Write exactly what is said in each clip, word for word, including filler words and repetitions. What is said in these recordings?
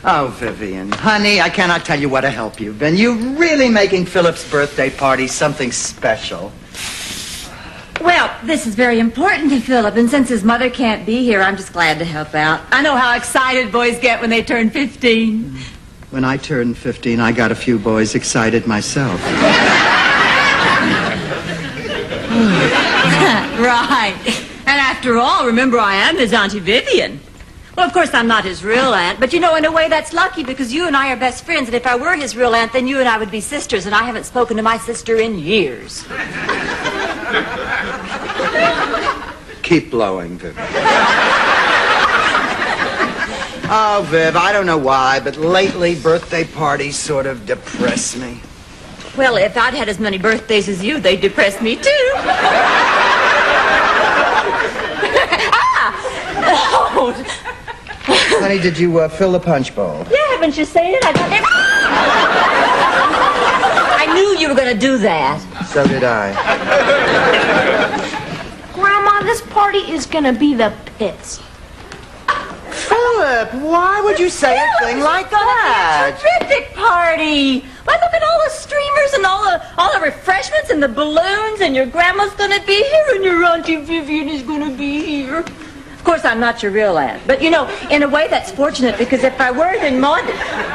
Oh, Vivian, honey, I cannot tell you what a help you've been. You're really making Philip's birthday party something special. Well, this is very important to Philip, and since his mother can't be here, I'm just glad to help out. I know how excited boys get when they turn fifteen. When I turned fifteen, I got a few boys excited myself. Right. And after all, remember, I am his Auntie Vivian. Well, of course, I'm not his real aunt, but you know, in a way, that's lucky because you and I are best friends, and if I were his real aunt, then you and I would be sisters, and I haven't spoken to my sister in years. Keep blowing, Viv. Oh, Viv, I don't know why, but lately birthday parties sort of depress me. Well, if I'd had as many birthdays as you, they'd depress me, too. Ah! Oh. Honey, did you uh, fill the punch bowl? Yeah, haven't you seen it? I, I knew you were going to do that. So did I. Grandma, this party is going to be the pits. Philip, why would you say a thing like that? It's a terrific party. Why, look at all the streamers and all the all the refreshments and the balloons, and your grandma's going to be here, and your Auntie Vivian is going to be here. Of course, I'm not your real aunt, but you know, in a way, that's fortunate because if I were, then Maud.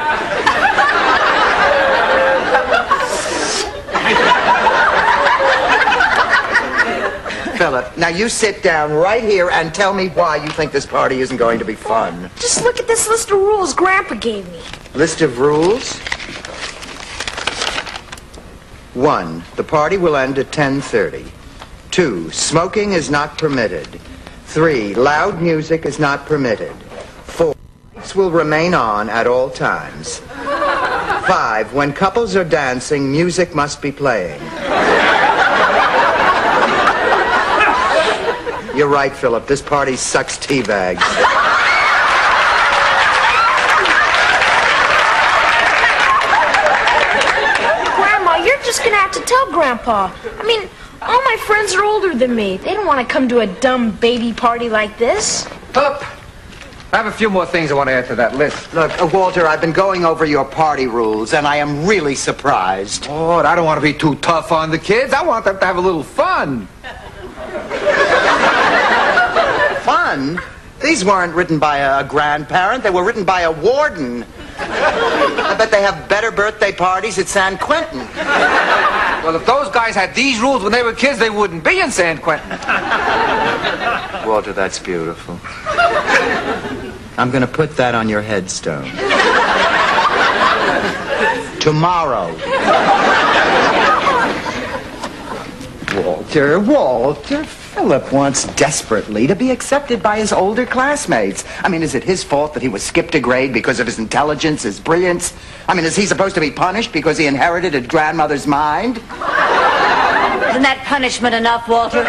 Philip, now you sit down right here and tell me why you think this party isn't going to be fun. Just look at this list of rules Grandpa gave me. List of rules? One, the party will end at ten thirty. Two, smoking is not permitted. Three, loud music is not permitted. Four, lights will remain on at all times. Five, when couples are dancing, music must be playing. You're right, Philip. This party sucks tea bags. Grandma, you're just going to have to tell Grandpa. I mean, all my friends are older than me. They don't want to come to a dumb baby party like this. Philip, I have a few more things I want to add to that list. Look, uh, Walter, I've been going over your party rules, and I am really surprised. Oh, I don't want to be too tough on the kids. I want them to have a little fun. Fun? These weren't written by a grandparent. They were written by a warden. I bet they have better birthday parties at San Quentin. Well, if those guys had these rules when they were kids, they wouldn't be in San Quentin. Walter, that's beautiful. I'm going to put that on your headstone. Tomorrow. Walter, Walter, Philip wants desperately to be accepted by his older classmates. I mean, is it his fault that he was skipped a grade because of his intelligence, his brilliance? I mean, is he supposed to be punished because he inherited his grandmother's mind? Isn't that punishment enough, Walter?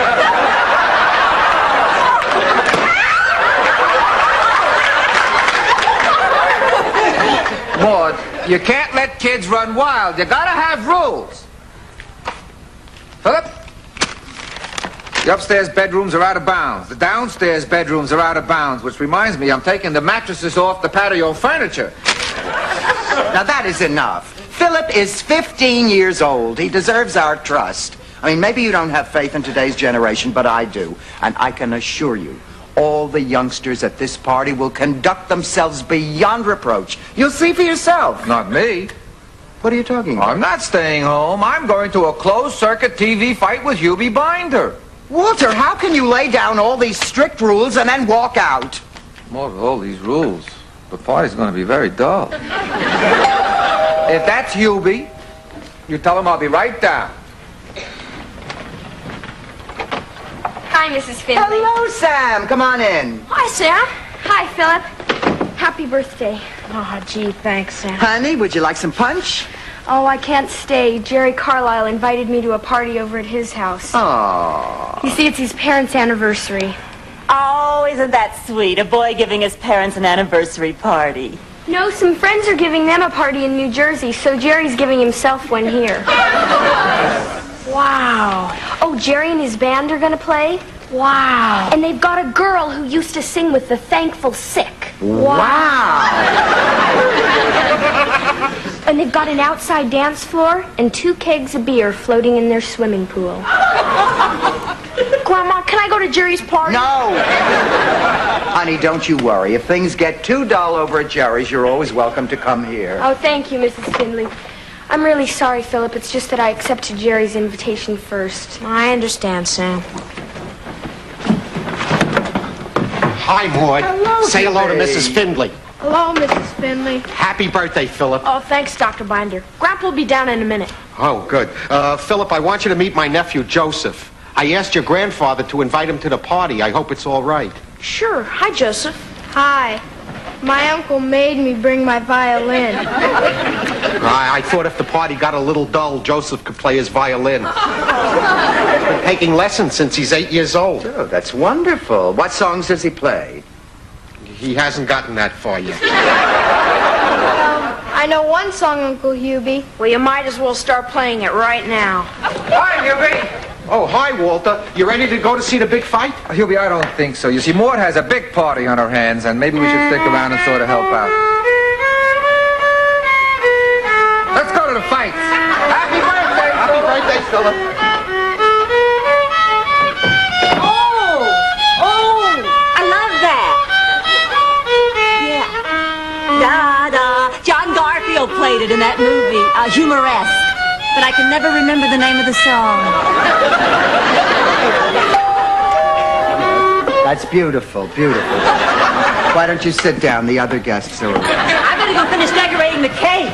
Maud, you can't let kids run wild. You gotta have rules. Philip? The upstairs bedrooms are out of bounds. The downstairs bedrooms are out of bounds, which reminds me, I'm taking the mattresses off the patio furniture. Now, that is enough. Philip is fifteen years old. He deserves our trust. I mean, maybe you don't have faith in today's generation, but I do. And I can assure you, all the youngsters at this party will conduct themselves beyond reproach. You'll see for yourself. Not me. What are you talking about? I'm not staying home. I'm going to a closed-circuit T V fight with Hubie Binder. Walter, how can you lay down all these strict rules and then walk out? More of all these rules. The party's going to be very dull. If that's Hubie, you tell him I'll be right down. Hi, Missus Finley. Hello, Sam. Come on in. Hi, Sam. Hi, Philip. Happy birthday. Oh, gee, thanks, Sam. Honey, would you like some punch? Oh, I can't stay. Jerry Carlisle invited me to a party over at his house. Oh. You see, it's his parents' anniversary. Oh, isn't that sweet? A boy giving his parents an anniversary party. No, some friends are giving them a party in New Jersey, so Jerry's giving himself one here. Wow. Oh, Jerry and his band are going to play? Wow. And they've got a girl who used to sing with the Thankful Sick. Wow. And they've got an outside dance floor and two kegs of beer floating in their swimming pool. Grandma, can I go to Jerry's party? No! Honey, don't you worry. If things get too dull over at Jerry's, you're always welcome to come here. Oh, thank you, Missus Findlay. I'm really sorry, Philip. It's just that I accepted Jerry's invitation first. I understand, Sam. Hi, Maud. Hello, Say hello to Billy. Missus Findlay. Hello, Missus Findlay. Happy birthday, Philip. Oh, thanks, Doctor Binder. Grandpa will be down in a minute. Oh, good. Uh, Philip, I want you to meet my nephew, Joseph. I asked your grandfather to invite him to the party. I hope it's all right. Sure. Hi, Joseph. Hi. My uncle made me bring my violin. I, I thought if the party got a little dull, Joseph could play his violin. He's been taking lessons since he's eight years old. Oh, that's wonderful. What songs does he play? He hasn't gotten that far yet. I know one song, Uncle Hubie. Well, you might as well start playing it right now. Hi, Hubie. Oh, hi, Walter. You ready to go to see the big fight? Uh, Hubie, I don't think so. You see, Maud has a big party on her hands, and maybe we should stick around and sort of help out. Let's go to the fight. Happy birthday, Happy birthday, Philip. Oh! Oh! I love that. Yeah. Da-da. John Garfield played it in that movie, uh, Humoresque. But I can never remember the name of the song. That's beautiful, beautiful. Why don't you sit down? The other guests are... I'm gonna go finish decorating the cake.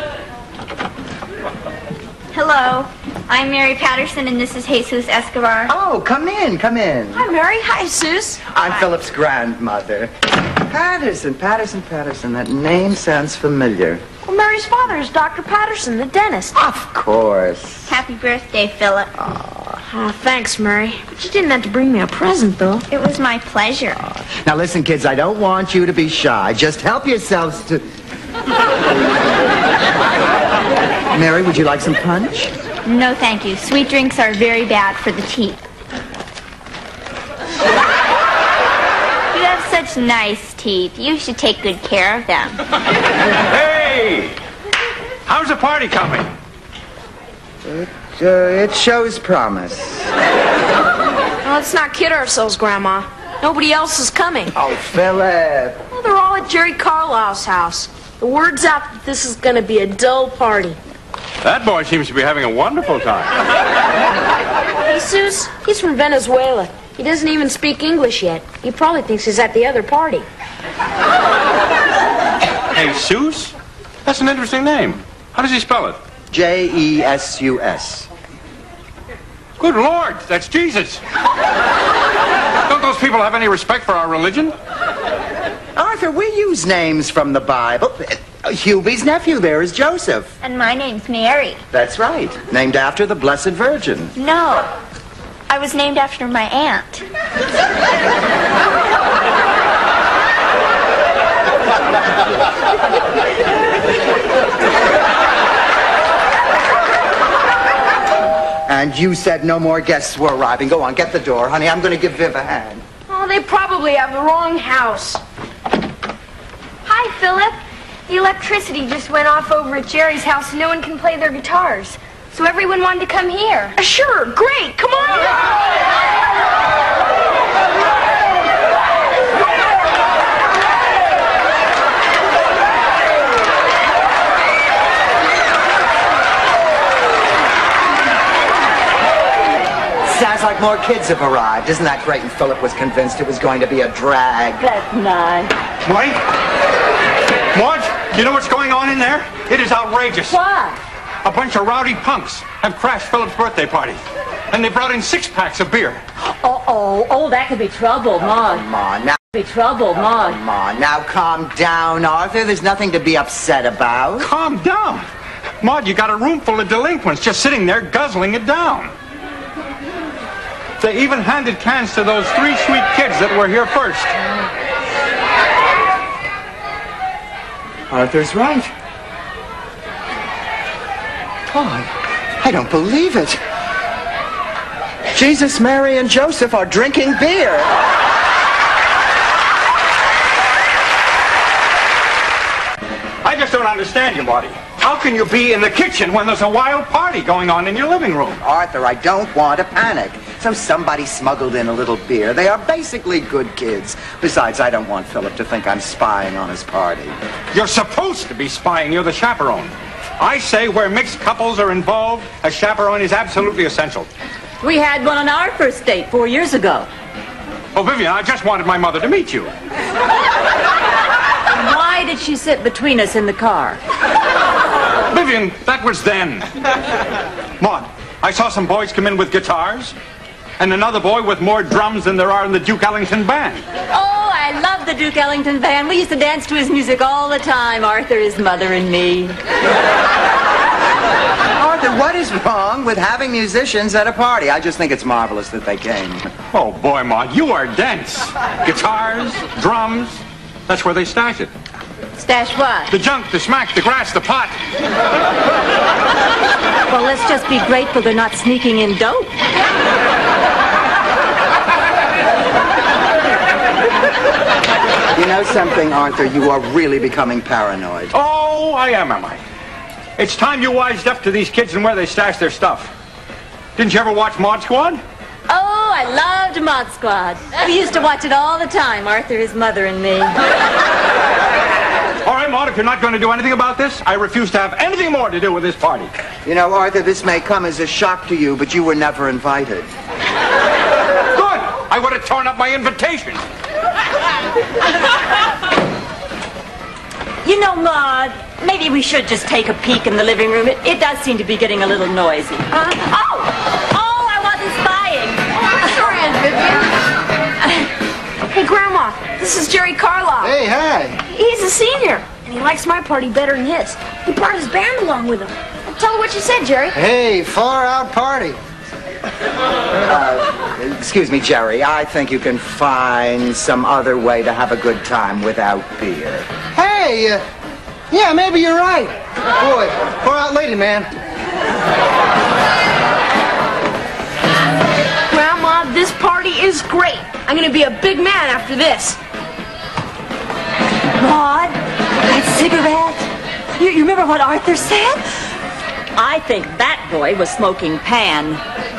Hello, I'm Mary Patterson and this is Jesus Escobar. Oh, come in, come in. Hi, Mary. Hi, Jesus. I'm Philip's grandmother. Patterson, Patterson, Patterson. That name sounds familiar. Well, Mary's father is Doctor Patterson, the dentist. Of course. Happy birthday, Philip. Oh, thanks, Mary. But you didn't have to bring me a present, though. It was my pleasure. Now listen, kids, I don't want you to be shy. Just help yourselves to... Mary, would you like some punch? No, thank you. Sweet drinks are very bad for the teeth. You have such nice teeth. You should take good care of them. Hey! How's the party coming? It, uh, it shows promise. Well, let's not kid ourselves, Grandma. Nobody else is coming. Oh, Philip. Well, they're all at Jerry Carlisle's house. The word's out that this is going to be a dull party. That boy seems to be having a wonderful time. Jesus, he's from Venezuela. He doesn't even speak English yet. He probably thinks he's at the other party. Jesus? That's an interesting name. How does he spell it? J E S U S. Good Lord, that's Jesus. Don't those people have any respect for our religion? Arthur, we use names from the Bible. Uh, Hubie's nephew there is Joseph. And my name's Mary. That's right. Named after the Blessed Virgin. No, I was named after my aunt. And you said no more guests were arriving. Go on, get the door, honey. I'm going to give Viv a hand. Oh, they probably have the wrong house. Hi, Philip. The electricity just went off over at Jerry's house and no one can play their guitars. So everyone wanted to come here. Uh, sure, great, come on! Sounds like more kids have arrived. Isn't that great? And Philip was convinced it was going to be a drag. That's nice. Marty? Marge, you know what's going on in there? It is outrageous. What? A bunch of rowdy punks have crashed Philip's birthday party. And they brought in six packs of beer. Oh, oh, oh, that could be trouble, Maude. Come on, now. Be trouble, Maude. Come on, now calm down, Arthur. There's nothing to be upset about. Calm down. Maud, you got a room full of delinquents just sitting there guzzling it down. They even handed cans to those three sweet kids that were here first. Arthur's right. Oh, I, I don't believe it. Jesus, Mary, and Joseph are drinking beer. I just don't understand you, Marty. How can you be in the kitchen when there's a wild party going on in your living room? Arthur, I don't want to panic. So somebody smuggled in a little beer. They are basically good kids. Besides, I don't want Philip to think I'm spying on his party. You're supposed to be spying. You're the chaperone. I say where mixed couples are involved, a chaperone is absolutely essential. We had one on our first date four years ago. Oh, Vivian, I just wanted my mother to meet you. Why did she sit between us in the car? Vivian, that was then. Maud, I saw some boys come in with guitars, and another boy with more drums than there are in the Duke Ellington Band. Oh, I love the Duke Ellington Band. We used to dance to his music all the time, Arthur, his mother, and me. Arthur, what is wrong with having musicians at a party? I just think it's marvelous that they came. Oh, boy, Maud, you are dense. Guitars, drums, that's where they stash it. Stash what? The junk, the smack, the grass, the pot. Well, let's just be grateful they're not sneaking in dope. You know something, Arthur? You are really becoming paranoid. Oh, I am, am I? It's time you wised up to these kids and where they stash their stuff. Didn't you ever watch Mod Squad? Oh, I loved Mod Squad. We used to watch it all the time, Arthur, his mother, and me. All right, Maud, if you're not going to do anything about this, I refuse to have anything more to do with this party. You know, Arthur, this may come as a shock to you, but you were never invited. Good! I would have torn up my invitation. You know, Maud, maybe we should just take a peek in the living room. It, it does seem to be getting a little noisy. Uh, oh! Oh, I wasn't spying. Hey, Grandma, this is Jerry Carlisle. Hey, hey. He's a senior, and he likes my party better than his. He brought his band along with him. Tell her what you said, Jerry. Hey, far out party. Uh, excuse me, Jerry. I think you can find some other way to have a good time without beer. Hey, uh, yeah, maybe you're right. Boy, far out lady, man. Grandma, this party is great. I'm going to be a big man after this. Maud, that cigarette? You, you remember what Arthur said? I think that boy was smoking pan.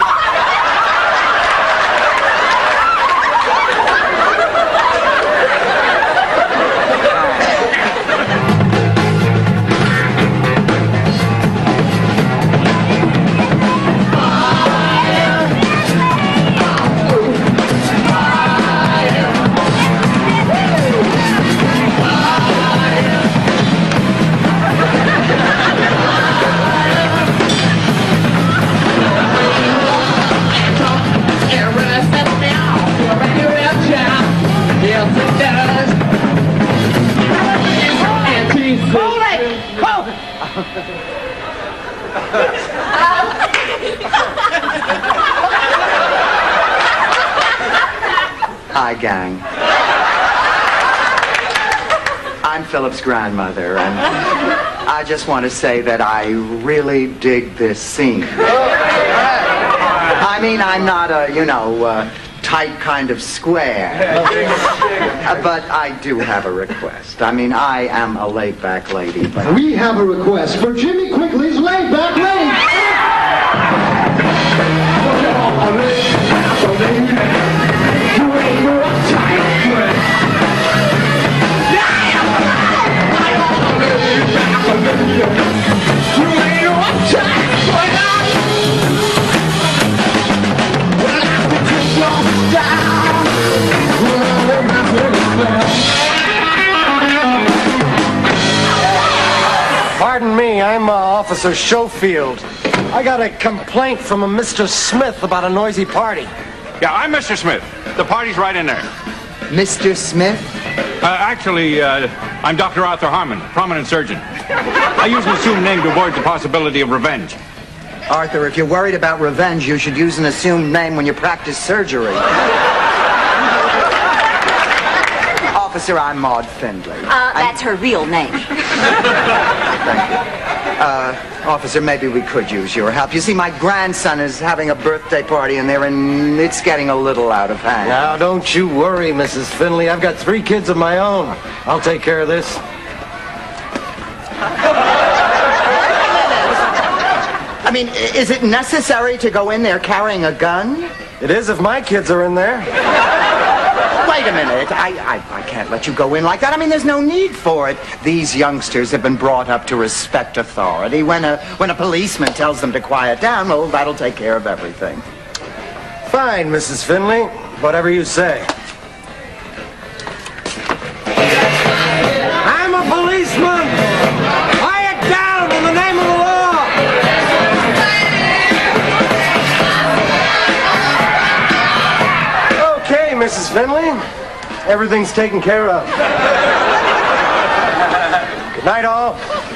Hi, gang. I'm Philip's grandmother, and I just want to say that I really dig this scene. I mean, I'm not a, you know, uh, tight kind of square. Uh, but I do have a request. I mean, I am a laid-back lady, but... We have a request for Jimmy Quigley's laid-back lady. Pardon me, I'm uh, Officer Schofield. I got a complaint from a Mister Smith about a noisy party. Yeah, I'm Mister Smith. The party's right in there. Mister Smith? Uh, actually, uh, I'm Doctor Arthur Harmon, prominent surgeon. I use an assumed name to avoid the possibility of revenge. Arthur, if you're worried about revenge, you should use an assumed name when you practice surgery. Officer, I'm Maud Findlay. Uh, that's her real name. Thank you. Uh, officer, maybe we could use your help. You see, my grandson is having a birthday party in there, and it's getting a little out of hand. Now, don't you worry, Missus Finley. I've got three kids of my own. I'll take care of this. mean, is it necessary to go in there carrying a gun? It is if my kids are in there. Wait a minute. I, I, I can't let you go in like that. I mean, there's no need for it. These youngsters have been brought up to respect authority. When a, when a policeman tells them to quiet down, well, that'll take care of everything. Fine, Missus Finley. Whatever you say. I'm a policeman! Quiet down in the name of the law! Okay, Missus Finley. Everything's taken care of. Good night, all.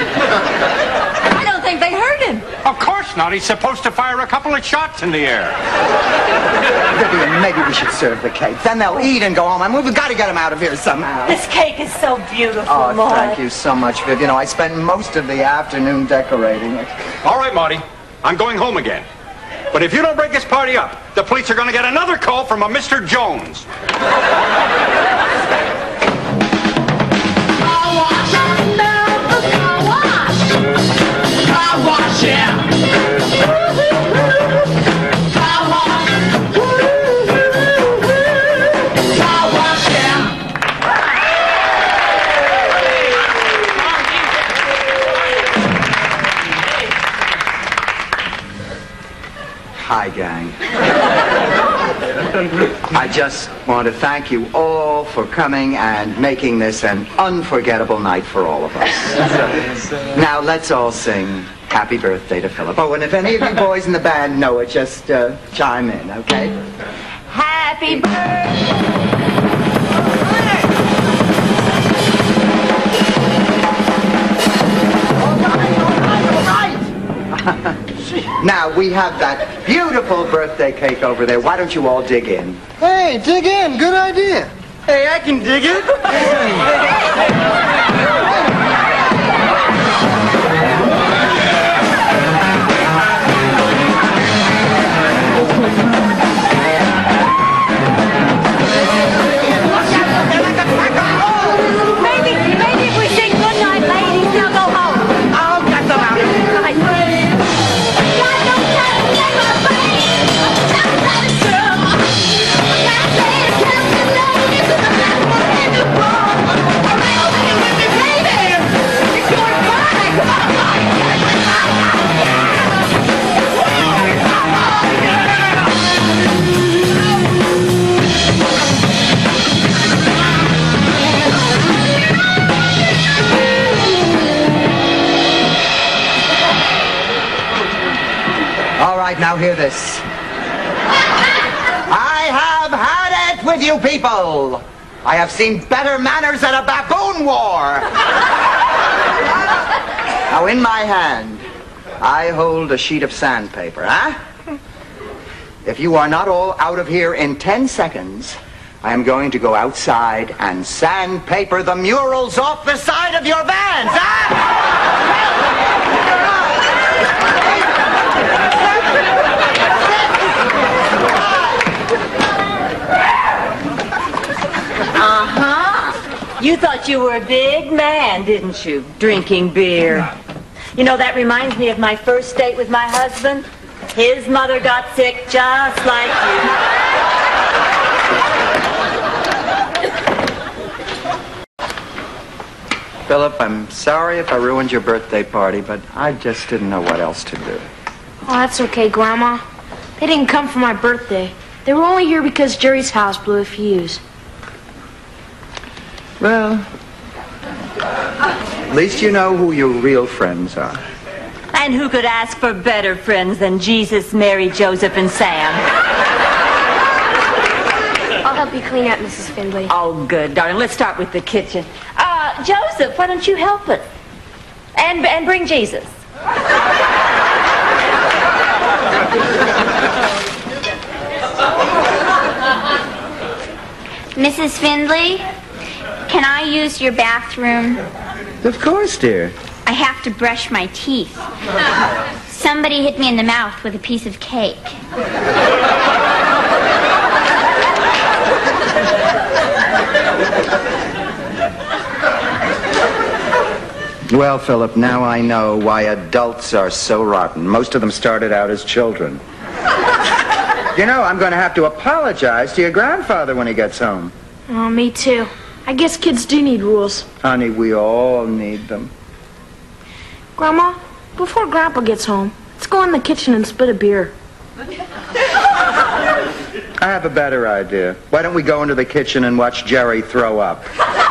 I don't think they heard him. Of course not. He's supposed to fire a couple of shots in the air. Vivian, maybe we should serve the cake. Then they'll eat and go home. I mean, we've got to get them out of here somehow. This cake is so beautiful, Oh, Maud. thank you so much, Viv. You know, I spent most of the afternoon decorating it. All right, Marty. I'm going home again. But if you don't break this party up, the police are going to get another call from a Mister Jones. Hi, gang. I just want to thank you all for coming and making this an unforgettable night for all of us. Now, let's all sing Happy Birthday to Philip. Oh, and if any of you boys in the band know it, just uh, chime in, okay? Happy birthday. Now, we have that beautiful birthday cake over there. Why don't you all dig in? Hey, dig in. Good idea. Hey, I can dig it. Maybe, maybe if we sing goodnight, ladies, they'll go home. I'll get them out. All right, now hear this. I have had it with you people. I have seen better manners at a baboon war. Now, in my hand, I hold a sheet of sandpaper, huh? If you are not all out of here in ten seconds, I am going to go outside and sandpaper the murals off the side of your vans, huh? Uh-huh. You thought you were a big man, didn't you? Drinking beer. You know, that reminds me of my first date with my husband. His mother got sick just like you. Philip, I'm sorry if I ruined your birthday party, but I just didn't know what else to do. Oh, that's okay, Grandma. They didn't come for my birthday. They were only here because Jerry's house blew a fuse. Well, at least you know who your real friends are. And who could ask for better friends than Jesus, Mary, Joseph, and Sam? I'll help you clean up, Missus Findlay. Oh, good, darling. Let's start with the kitchen. Uh, Joseph, why don't you help us? And, and bring Jesus. Missus Findlay, can I use your bathroom? Of course, dear. I have to brush my teeth. Somebody hit me in the mouth with a piece of cake. Well, Philip, now I know why adults are so rotten. Most of them started out as children. You know, I'm going to have to apologize to your grandfather when he gets home. Oh, me too. I guess kids do need rules. Honey, we all need them. Grandma, before Grandpa gets home, let's go in the kitchen and spit a beer. I have a better idea. Why don't we go into the kitchen and watch Jerry throw up?